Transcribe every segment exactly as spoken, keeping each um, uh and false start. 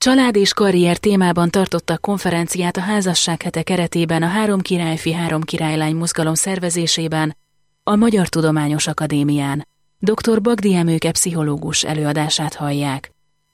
Család és karrier témában tartottak konferenciát a Házassághete keretében a Három királyfi, Három királylány mozgalom szervezésében a Magyar Tudományos Akadémián. doktor Bagdi Emőke pszichológus előadását hallják.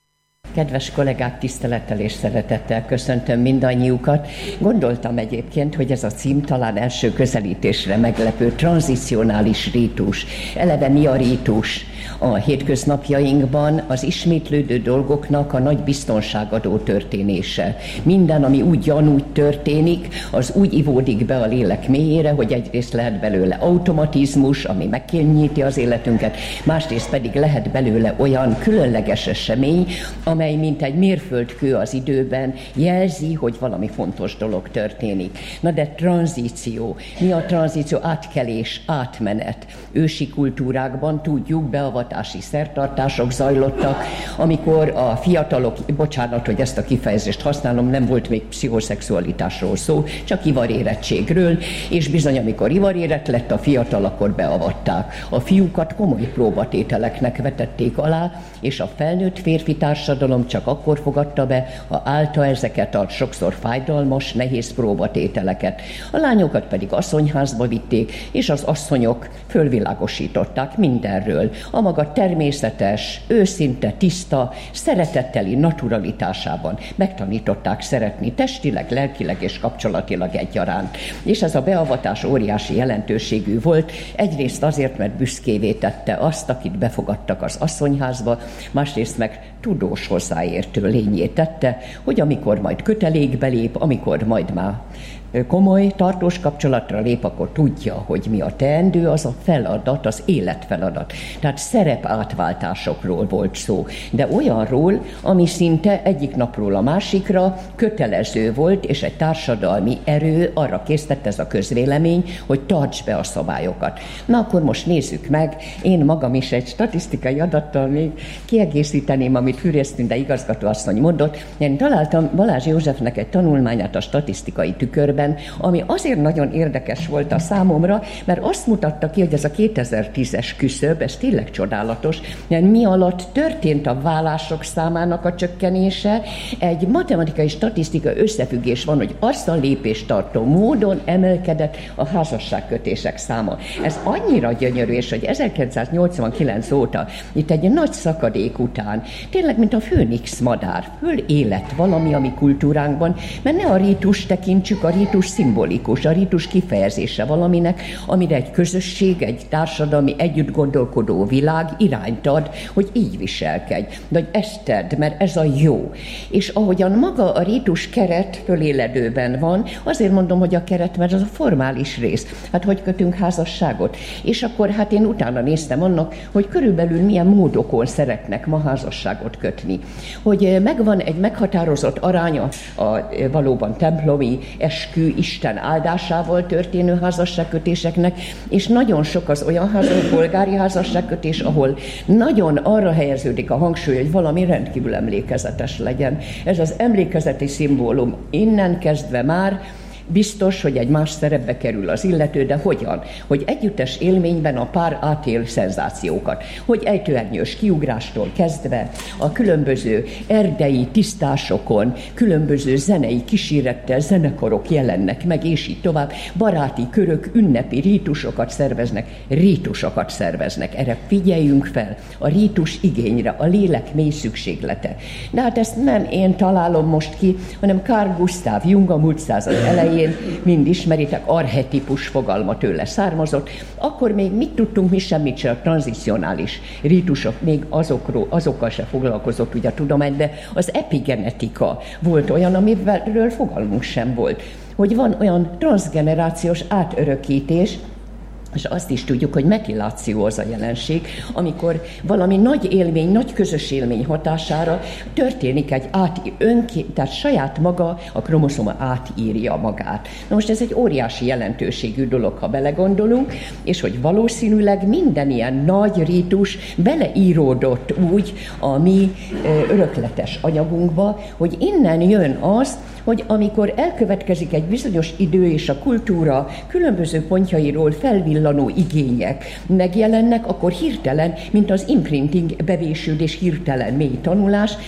Kedves kollégák, tisztelettel és szeretettel köszöntöm mindannyiukat. Gondoltam egyébként, hogy ez a cím talán első közelítésre meglepő, tranzicionális rítus. Eleve mi a rítus? A hétköznapjainkban az ismétlődő dolgoknak a nagy biztonságadó történése. Minden, ami úgy gyanúgy történik, az úgy ivódik be a lélek mélyére, hogy egyrészt lehet belőle automatizmus, ami megkönnyíti az életünket, másrészt pedig lehet belőle olyan különleges esemény, amely mint egy mérföldkő az időben jelzi, hogy valami fontos dolog történik. Na de tranzíció. Mi a tranzíció? Átkelés, átmenet. Ősi kultúrákban tudjuk, beavatási szertartások zajlottak, amikor a fiatalok, bocsánat, hogy ezt a kifejezést használom, nem volt még pszichoszexualitásról szó, csak ivarérettségről, és bizony, amikor ivarérett lett a fiatal, akkor beavatták. A fiúkat komoly próbatételeknek vetették alá, és a felnőtt férfi társadalom csak akkor fogadta be, ha állta ezeket a sokszor fájdalmas, nehéz próbatételeket. A lányokat pedig asszonyházba vitték, és az asszonyok fölvilágosították mindenről. A maga természetes, őszinte, tiszta, szeretetteli naturalitásában megtanították szeretni testileg, lelkileg és kapcsolatilag egyaránt. És ez a beavatás óriási jelentőségű volt, egyrészt azért, mert büszkévé tette azt, akit befogadtak az asszonyházba, másrészt meg tudós hozzáértő lényé tette, hogy amikor majd kötelékbe lép, amikor majd már komoly, tartós kapcsolatra lép, akkor tudja, hogy mi a teendő, az a feladat, az életfeladat. Tehát szerepátváltásokról volt szó, de olyanról, ami szinte egyik napról a másikra kötelező volt, és egy társadalmi erő arra késztett ez a közvélemény, hogy tarts be a szabályokat. Na akkor most nézzük meg, én magam is egy statisztikai adattal még kiegészíteném, amit Fűrész Tünde igazgatóasszony mondott. Én találtam Balázs Józsefnek egy tanulmányát a statisztikai tükörben, ami azért nagyon érdekes volt a számomra, mert azt mutatta ki, hogy ez a kétezer-tízes küszöb, ez tényleg csodálatos, mert mi alatt történt a vállások számának a csökkenése, egy matematikai statisztikai összefüggés van, hogy azt a lépéstartó módon emelkedett a házasságkötések száma. Ez annyira gyönyörű, és hogy ezerkilencszáznyolcvankilenc óta, itt egy nagy szakadék után, tényleg, mint a főnix madár, fölélet valami a mi kultúránkban, mert ne a rítus tekintsük, a rítus szimbolikus, a rítus kifejezése valaminek, amire egy közösség, egy társadalmi együtt gondolkodó világ irányt ad, hogy így viselkedj, de hogy ezt tedd, mert ez a jó. És ahogyan maga a rítus keret föléledőben van, azért mondom, hogy a keret, mert az a formális rész. Hát hogy kötünk házasságot? És akkor hát én utána néztem annak, hogy körülbelül milyen módokon szeretnek ma házasságot kötni. Hogy megvan egy meghatározott aránya a valóban templomi eskü, Isten áldásával történő házasságkötéseknek, és nagyon sok az olyan házas, polgári házasságkötés, ahol nagyon arra helyeződik a hangsúly, hogy valami rendkívül emlékezetes legyen. Ez az emlékezeti szimbólum innen kezdve már biztos, hogy egy más szerepbe kerül az illető, de hogyan? Hogy együttes élményben a pár átél szenzációkat. Hogy ejtőernyős kiugrástól kezdve a különböző erdei tisztásokon, különböző zenei kísérettel zenekarok jelennek meg, és így tovább. Baráti körök, ünnepi rítusokat szerveznek, rítusokat szerveznek. Erre figyeljünk fel, a rítus igényre, a lélek mély szükséglete. De hát ezt nem én találom most ki, hanem Carl Gustav Jung a múlt század elején, mind ismeritek, archetipus fogalma tőle származott, akkor még mit tudtunk, mi semmit se, a tranzicionális rítusok, még azokról, azokkal se foglalkozott ugye a tudomány, de az epigenetika volt olyan, amiről fogalmunk sem volt, hogy van olyan transzgenerációs átörökítés, és azt is tudjuk, hogy metiláció az a jelenség, amikor valami nagy élmény, nagy közös élmény hatására történik egy át, önké, tehát saját maga, a kromoszoma átírja magát. Na most ez egy óriási jelentőségű dolog, ha belegondolunk, és hogy valószínűleg minden ilyen nagy rítus beleíródott úgy a mi örökletes anyagunkba, hogy innen jön az, hogy amikor elkövetkezik egy bizonyos idő és a kultúra különböző pontjairól felvillanó igények megjelennek, akkor hirtelen, mint az imprinting bevésődés, hirtelen mély tanulás,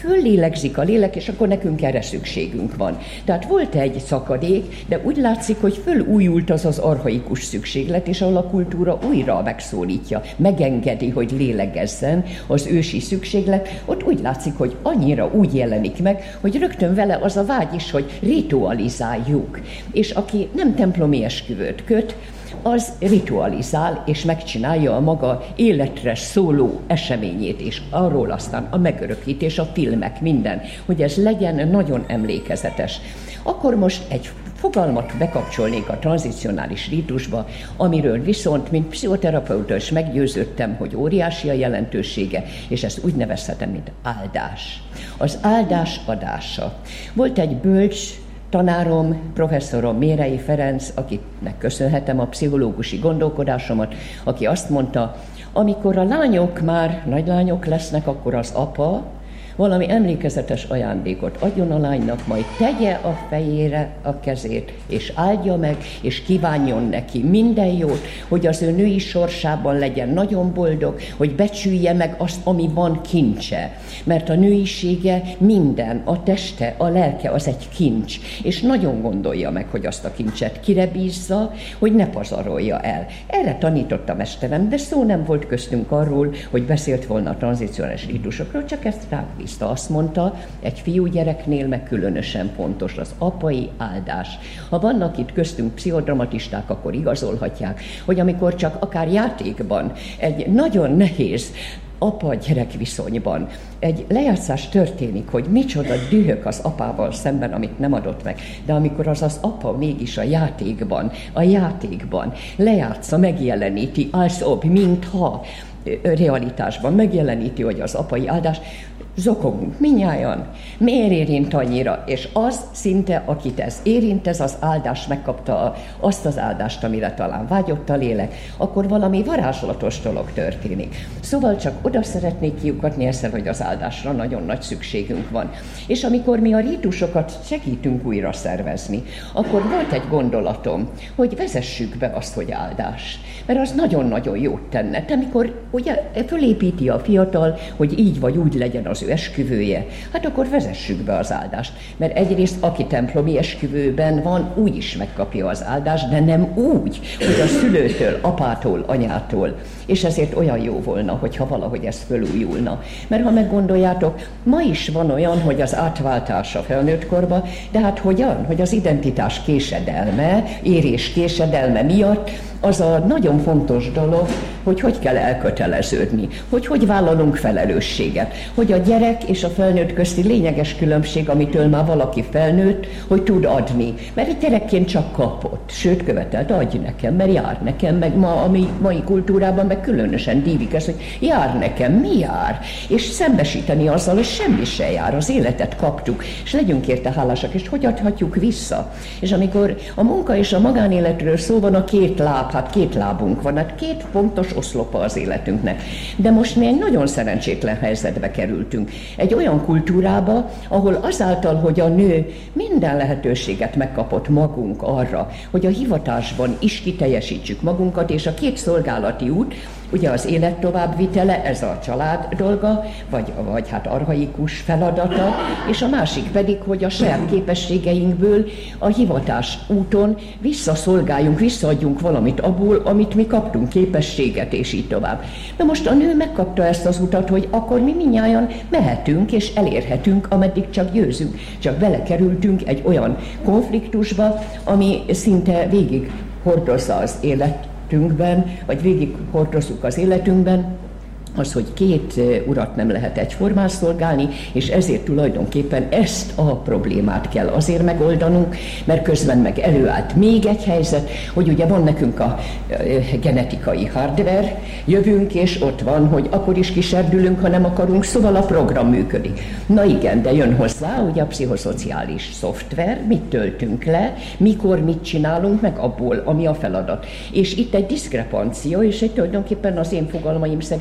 föllélegzik a lélek, és akkor nekünk erre szükségünk van. Tehát volt egy szakadék, de úgy látszik, hogy fölújult az az archaikus szükséglet, és ahol a kultúra újra megszólítja, megengedi, hogy lélegezzen az ősi szükséglet, ott úgy látszik, hogy annyira úgy jelenik meg, hogy rögtön vele az a vágy is, hogy ritualizáljuk. És aki nem templomi esküvőt köt, az ritualizál, és megcsinálja a maga életre szóló eseményét, és arról aztán a megörökítés, a filmek, minden, hogy ez legyen nagyon emlékezetes. Akkor most egy fogalmat bekapcsolnék a tranzicionális rítusba, amiről viszont, mint pszichoterapeuta is meggyőződtem, hogy óriási a jelentősége, és ezt úgy nevezhetem, mint áldás. Az áldás adása. Volt egy bölcs tanárom, professzorom, Mérei Ferenc, akinek köszönhetem a pszichológusi gondolkodásomat, aki azt mondta, amikor a lányok már nagylányok lesznek, akkor az apa valami emlékezetes ajándékot adjon a lánynak, majd tegye a fejére a kezét, és áldja meg, és kívánjon neki minden jót, hogy az ő női sorsában legyen nagyon boldog, hogy becsülje meg azt, ami van kincse. Mert a nőisége minden, a teste, a lelke az egy kincs, és nagyon gondolja meg, hogy azt a kincset kire bízza, hogy ne pazarolja el. Erre tanított a mesterem, de szó nem volt köztünk arról, hogy beszélt volna a tranzicionális rítusokról, csak ezt rá azt mondta, egy fiúgyereknél meg különösen fontos az apai áldás. Ha vannak itt köztünk pszichodramatisták, akkor igazolhatják, hogy amikor csak akár játékban egy nagyon nehéz apa-gyerek viszonyban egy lejátszás történik, hogy micsoda dühök az apával szemben, amit nem adott meg, de amikor az az apa mégis a játékban, a játékban lejátsza, megjeleníti, als ob, mintha realitásban megjeleníti, hogy az apai áldás, zokogunk minnyájan, miért érint annyira, és az szinte, akit ez érint, ez az áldás megkapta azt az áldást, amire talán vágyott a lélek, akkor valami varázslatos dolog történik. Szóval csak oda szeretnék kiukadni ezzel, hogy az áldásra nagyon nagy szükségünk van. És amikor mi a rítusokat segítünk újra szervezni, akkor volt egy gondolatom, hogy vezessük be azt, hogy áldás. Mert az nagyon-nagyon jót tenne. De amikor ugye fölépíti a fiatal, hogy így vagy úgy legyen az ő esküvője, hát akkor vezessük be az áldást. Mert egyrészt, aki templomi esküvőben van, úgy is megkapja az áldást, de nem úgy, hogy a szülőtől, apától, anyától. És ezért olyan jó volna, hogyha valahogy ez fölújulna. Mert ha meggondoljátok, ma is van olyan, hogy az átváltás a felnőttkorba, de hát hogyan? Hogy az identitás késedelme, érés késedelme miatt az a nagyon fontos dolog, hogy hogy kell elköteleződni, hogy hogy vállalunk felelősséget, hogy a gyerek és a felnőtt közti lényeges különbség, amitől már valaki felnőtt, hogy tud adni. Mert egy gyerekként csak kapott, sőt követelt, adj nekem, mert jár nekem, meg ma a mai kultúrában meg különösen dívik ez, hogy jár nekem, mi jár? És szembesíteni azzal, hogy semmi se jár, az életet kaptuk, és legyünk érte hálásak, és hogy adhatjuk vissza. És amikor a munka és a magánéletről szó van, a két láb, hát két lábunk van, hát két fontos oszlopa az életünknek. De most mi egy nagyon szerencsétlen helyzetbe kerültünk. Egy olyan kultúrába, ahol azáltal, hogy a nő minden lehetőséget megkapott magunk arra, hogy a hivatásban is kiteljesítsük magunkat, és a két szolgálati út, ugye az élet továbbvitele, ez a család dolga, vagy, vagy hát archaikus feladata, és a másik pedig, hogy a saját képességeinkből a hivatás úton visszaszolgáljunk, visszaadjunk valamit abból, amit mi kaptunk, képességet, és így tovább. Na most a nő megkapta ezt az utat, hogy akkor mi mindnyájan mehetünk, és elérhetünk, ameddig csak győzünk. Csak belekerültünk egy olyan konfliktusba, ami szinte végig hordozza az élet, vagy végig hordozzuk az életünkben, az, hogy két urat nem lehet egyformán szolgálni, és ezért tulajdonképpen ezt a problémát kell azért megoldanunk, mert közben meg előállt még egy helyzet, hogy ugye van nekünk a genetikai hardware, jövünk, és ott van, hogy akkor is kiserdülünk, ha nem akarunk, szóval a program működik. Na igen, de jön hozzá ugye a pszichoszociális szoftver, mit töltünk le, mikor mit csinálunk meg abból, ami a feladat. És itt egy diszkrepancia, és egy tulajdonképpen az én fogalmaim szerint törvény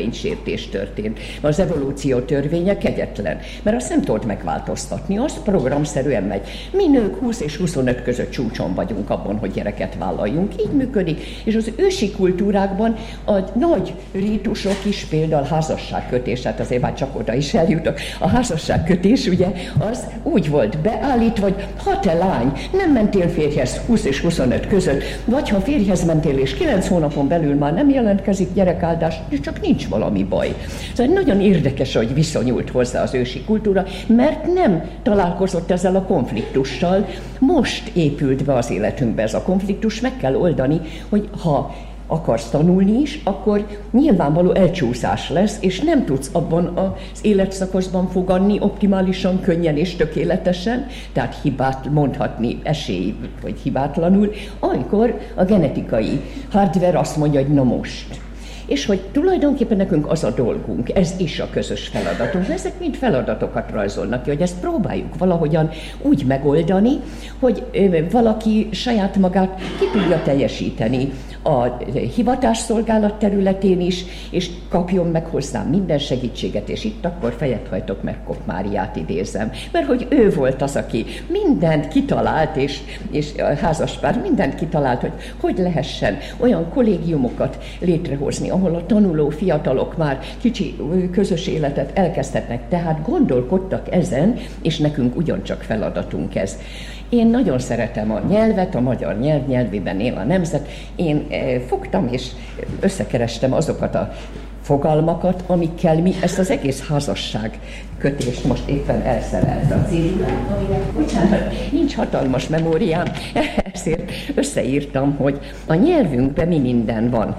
törvénysértés történt. Az evolúció törvénye kegyetlen, mert azt nem tudod megváltoztatni, azt programszerűen megy. Mi nők húsz és huszonöt között csúcson vagyunk abban, hogy gyereket vállaljunk. Így működik, és az ősi kultúrákban a nagy rítusok is, például házasságkötés, hát azért már csak oda is eljutok. A házasságkötés ugye az úgy volt beállítva, hogy ha te lány nem mentél férjhez húsz és huszonöt között, vagy ha férjhez mentél és kilenc hónapon belül már nem jelentkezik gyerekáldás, csak nincs valami baj. Szóval nagyon érdekes, hogy viszonyult hozzá az ősi kultúra, mert nem találkozott ezzel a konfliktussal. Most épült be az életünkbe ez a konfliktus, meg kell oldani, hogy ha akarsz tanulni is, akkor nyilvánvaló elcsúszás lesz, és nem tudsz abban az életszakaszban fogadni optimálisan, könnyen és tökéletesen, tehát hibát mondhatni esély, vagy hibátlanul, amikor a genetikai hardware azt mondja, hogy na most. És hogy tulajdonképpen nekünk az a dolgunk, ez is a közös feladatunk, ezek mind feladatokat rajzolnak ki, hogy ezt próbáljuk valahogyan úgy megoldani, hogy valaki saját magát ki tudja teljesíteni a hivatásszolgálat területén is, és kapjon meg hozzám minden segítséget, és itt akkor fejet hajtok, meg Kopp Máriát idézem, mert hogy ő volt az, aki mindent kitalált, és, és a házaspár mindent kitalált, hogy hogy lehessen olyan kollégiumokat létrehozni, ahol a tanuló fiatalok már kicsi közös életet elkezdhetnek, tehát gondolkodtak ezen, és nekünk ugyancsak feladatunk ez. Én nagyon szeretem a nyelvet, a magyar nyelv, nyelvében él a nemzet. Én eh, fogtam és összekerestem azokat a fogalmakat, amikkel mi ezt az egész házasság kötést most éppen elszerelt a célra, amire, bocsánat, nincs hatalmas memóriám, ezért összeírtam, hogy a nyelvünkben mi minden van.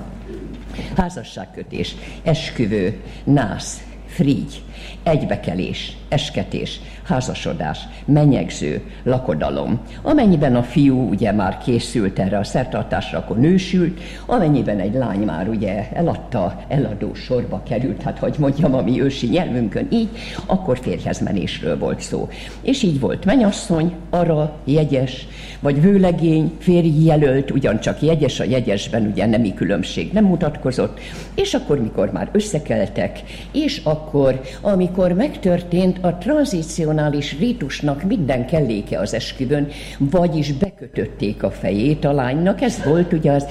Házasságkötés, esküvő, nász, frigy, egybekelés, esketés, házasodás, menyegző, lakodalom. Amennyiben a fiú ugye már készült erre a szertartásra, akkor nősült, amennyiben egy lány már ugye eladta, eladó sorba került, hát hogy mondjam, a mi ősi nyelvünkön így, akkor férjhezmenésről volt szó. És így volt menyasszony, ara, jegyes, vagy vőlegény, férjjelölt, ugyancsak jegyes, a jegyesben ugye nemi különbség nem mutatkozott, és akkor, mikor már összekeltek, és akkor, amikor megtörtént a tranzicionális rítusnak minden kelléke az esküvőn, vagyis bekötötték a fejét a lánynak, ez volt ugye az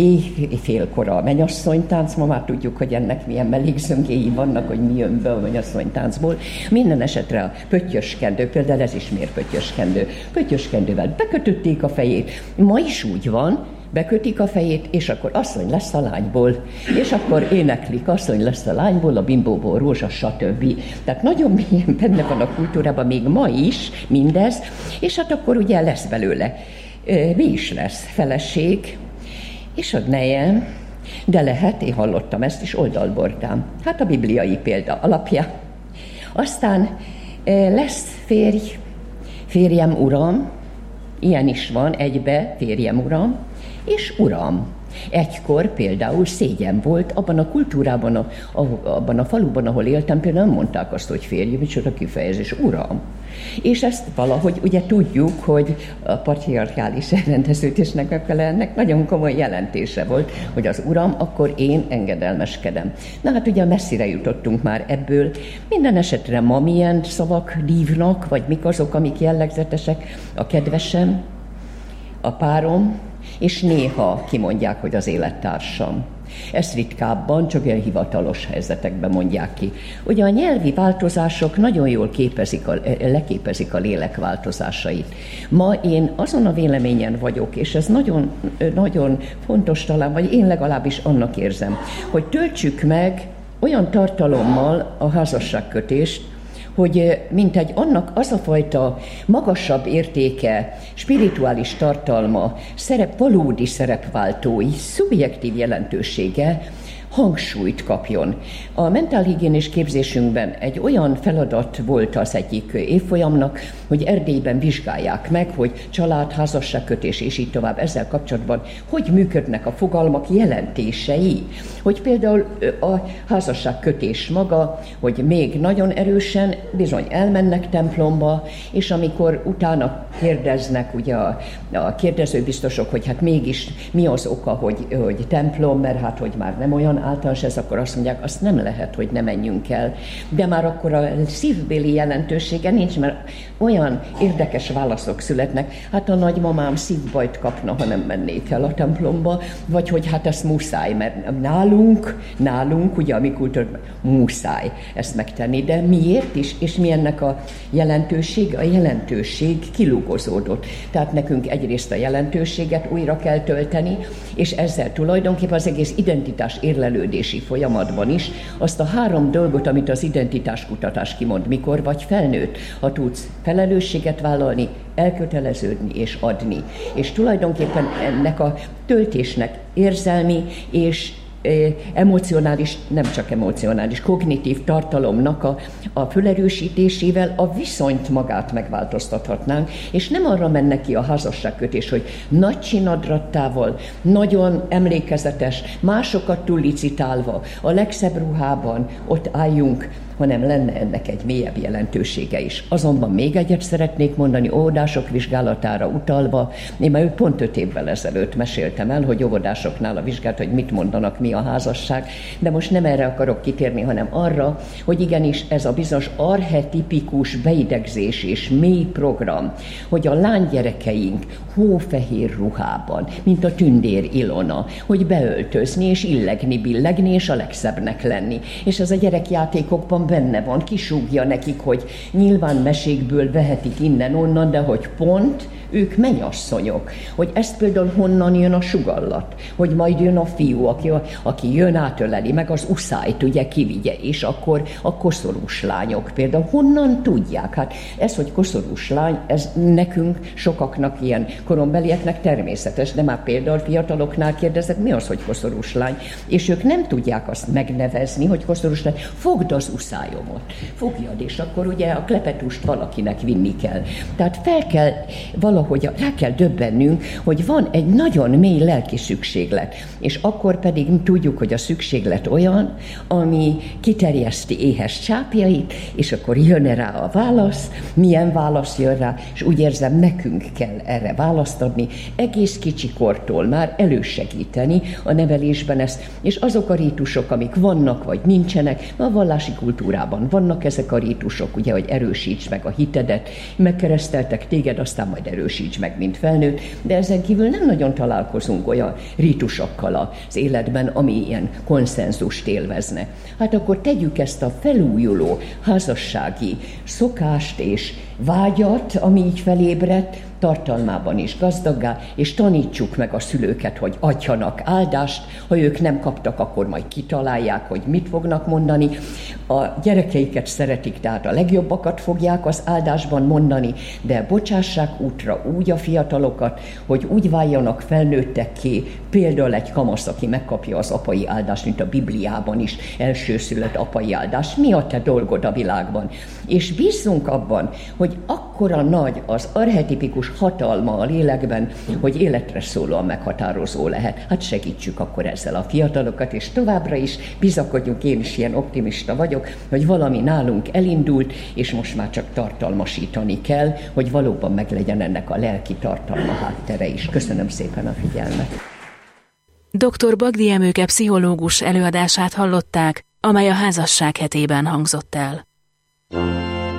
éjfélkora a mennyasszonytánc, ma már tudjuk, hogy ennek milyen mellékszöngéi vannak, hogy mi jön be a mennyasszonytáncból. Minden esetre a pöttyöskendő, például ez is miért pöttyöskendő, pöttyöskendővel bekötötték a fejét, ma is úgy van, bekötik a fejét, és akkor asszony lesz a lányból, és akkor éneklik, asszony lesz a lányból, a bimbóból rózsa, stb. Tehát nagyon mélyen benne van a kultúrában még ma is mindez, és hát akkor ugye lesz belőle. Mi is lesz? Feleség, és a nejem, de lehet, én hallottam ezt is, oldalbordám. Hát a bibliai példa alapja. Aztán lesz férj, férjem, uram, ilyen is van, egybe, férjem, uram, és uram. Egykor például szégyen volt, abban a kultúrában, a, a, abban a faluban, ahol éltem, például nem mondták azt, hogy férjem, micsoda kifejezés, uram. És ezt valahogy ugye tudjuk, hogy a patriarchális elrendeződésnek megfelelően nagyon komoly jelentése volt, hogy az uram, akkor én engedelmeskedem. Na hát ugye messzire jutottunk már ebből. Minden esetre ma milyen szavak dívnak, vagy mik azok, amik jellegzetesek? A kedvesem, a párom, és néha kimondják, hogy az élettársam. Ezt ritkábban, csak olyan hivatalos helyzetekben mondják ki. Ugye a nyelvi változások nagyon jól képezik a, leképezik a lélek változásait. Ma én azon a véleményen vagyok, és ez nagyon, nagyon fontos talán, vagy én legalábbis annak érzem, hogy töltsük meg olyan tartalommal a házasságkötést, hogy mintegy annak az a fajta magasabb értéke, spirituális tartalma, szerep, valódi szerepváltói, szubjektív jelentősége hangsúlyt kapjon. A mentálhigiénés képzésünkben egy olyan feladat volt az egyik évfolyamnak, hogy Erdélyben vizsgálják meg, hogy család, házasságkötés és így tovább ezzel kapcsolatban, hogy működnek a fogalmak jelentései. Hogy például a házasságkötés maga, hogy még nagyon erősen bizony elmennek templomba, és amikor utána kérdeznek ugye a, a kérdezőbiztosok, hogy hát mégis mi az oka, hogy, hogy templom, mert hát hogy már nem olyan általános ez, akkor azt mondják, azt nem lehet, hogy ne menjünk el. De már akkor a szívbéli jelentősége nincs, mert olyan érdekes válaszok születnek, hát a nagymamám szívbajt kapna, ha nem mennék el a templomba, vagy hogy hát ezt muszáj, mert nálunk, nálunk, ugye a mi kultúrban muszáj ezt megtenni, de miért is, és mi ennek a jelentőség? A jelentőség kilugozódott. Tehát nekünk egyrészt a jelentőséget újra kell tölteni, és ezzel tulajdonképpen az egész identitás érlelődési folyamatban is azt a három dolgot, amit az identitáskutatás kimond, mikor vagy felnőtt, ha tudsz felelősséget vállalni, elköteleződni és adni. És tulajdonképpen ennek a töltésnek érzelmi és emocionális, nem csak emocionális, kognitív tartalomnak a, a fölerősítésével a viszonyt magát megváltoztathatnánk, és nem arra menne ki a házasságkötés, hogy nagy csinadrattával, nagyon emlékezetes, másokat túllicitálva, a legszebb ruhában ott álljunk, hanem lenne ennek egy mélyebb jelentősége is. Azonban még egyet szeretnék mondani, óvodások vizsgálatára utalva, én már pont öt évvel ezelőtt meséltem el, hogy óvodásoknál a vizsgát, hogy mit mondanak, mi a házasság, de most nem erre akarok kitérni, hanem arra, hogy igenis ez a bizonyos archetipikus beidegzés és mély program, hogy a lánygyerekeink hófehér ruhában, mint a tündér Ilona, hogy beöltözni és illegni, billegni és a legszebbnek lenni. És ez a gyerekjátékokban benne van, kisúgja nekik, hogy nyilván mesékből vehetik innen-onnan, de hogy pont ők mennyasszonyok. Hogy ezt például honnan jön a sugallat, hogy majd jön a fiú, aki, aki jön átöleli, meg az uszályt ugye kivigye, és akkor a koszorús lányok például honnan tudják? Hát ez, hogy koszorús lány, ez nekünk, sokaknak, ilyen korombelieknek természetes, de már például fiataloknál kérdezek, mi az, hogy koszorús lány? És ők nem tudják azt megnevezni, hogy koszorús lány, fogd az uszályomat, fogjad, és akkor ugye a klepetust valakinek vinni kell. Tehát fel kell valahogy, rá kell döbbennünk, hogy van egy nagyon mély lelki szükséglet, és akkor pedig tudjuk, hogy a szükséglet olyan, ami kiterjeszti éhes csápjait, és akkor jön rá a válasz, milyen válasz jön rá, és úgy érzem, nekünk kell erre választ adni, egész kicsikortól már elősegíteni a nevelésben ezt, és azok a rítusok, amik vannak, vagy nincsenek, a vallási kultúrában vannak ezek a rítusok, ugye, hogy erősíts meg a hitedet, megkereszteltek téged, aztán majd erősíts meg, mint felnőtt, de ezen kívül nem nagyon találkozunk olyan rítusokkal az életben, ami ilyen konszenzust élvezne. Hát akkor tegyük ezt a felújuló házassági szokást és vágyat, ami így felébredt, tartalmában is gazdaggá, és tanítsuk meg a szülőket, hogy adjanak áldást, ha ők nem kaptak, akkor majd kitalálják, hogy mit fognak mondani. A gyerekeiket szeretik, tehát a legjobbakat fogják az áldásban mondani, de bocsássák útra úgy a fiatalokat, hogy úgy váljanak felnőttekké, például egy kamasz, aki megkapja az apai áldást, mint a Bibliában is, elsőszülött apai áldás. Mi a te dolgod a világban? És bízzunk abban, hogy akkora nagy az archetipikus hatalma a lélekben, hogy életre szólóan meghatározó lehet. Hát segítsük akkor ezzel a fiatalokat, és továbbra is bizakodjunk, én is ilyen optimista vagyok, hogy valami nálunk elindult, és most már csak tartalmasítani kell, hogy valóban meglegyen ennek a lelki tartalma háttere is. Köszönöm szépen a figyelmet. doktor Bagdi Emőke pszichológus előadását hallották, amely a házasság hetében hangzott el.